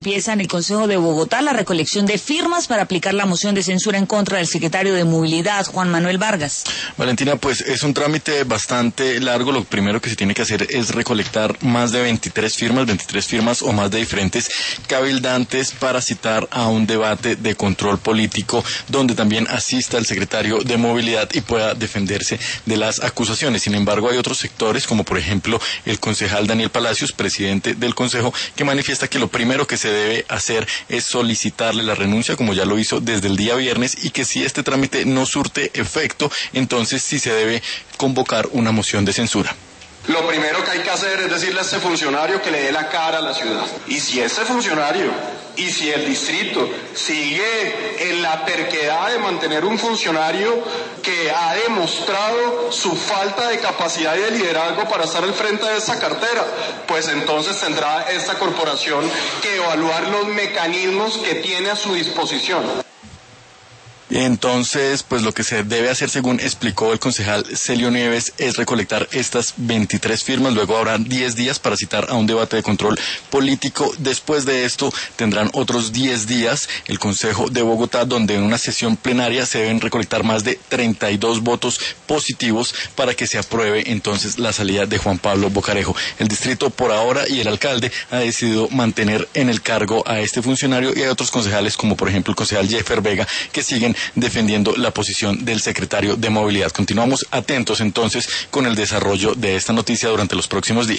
Empieza en el Consejo de Bogotá la recolección de firmas para aplicar la moción de censura en contra del secretario de Movilidad, Juan Manuel Vargas. Valentina, pues es un trámite bastante largo. Lo primero que se tiene que hacer es recolectar más de 23 firmas o más de diferentes cabildantes para citar a un debate de control político donde también asista el secretario de Movilidad y pueda defenderse de las acusaciones. Sin embargo, hay otros sectores, como por ejemplo el concejal Daniel Palacios, presidente del Consejo, que manifiesta que lo primero que se debe hacer es solicitarle la renuncia, como ya lo hizo desde el día viernes, y que si este trámite no surte efecto, entonces sí se debe convocar una moción de censura. Lo primero que hay que hacer es decirle a este funcionario que le dé la cara a la ciudad. Y si este funcionario y si el distrito sigue en la terquedad de mantener un funcionario que ha demostrado su falta de capacidad y de liderazgo para estar al frente de esta cartera, pues entonces tendrá esta corporación que evaluar los mecanismos que tiene a su disposición. Entonces, pues lo que se debe hacer, según explicó el concejal Celio Nieves, es recolectar estas 23 firmas. Luego habrá 10 días para citar a un debate de control político. Después de esto tendrán otros 10 días el Consejo de Bogotá, donde en una sesión plenaria se deben recolectar más de 32 votos positivos para que se apruebe entonces la salida de Juan Pablo Bocarejo. El distrito por ahora y el alcalde ha decidido mantener en el cargo a este funcionario, y hay otros concejales, como por ejemplo el concejal Jeffer Vega, que siguen defendiendo la posición del secretario de Movilidad. Continuamos atentos entonces con el desarrollo de esta noticia durante los próximos días.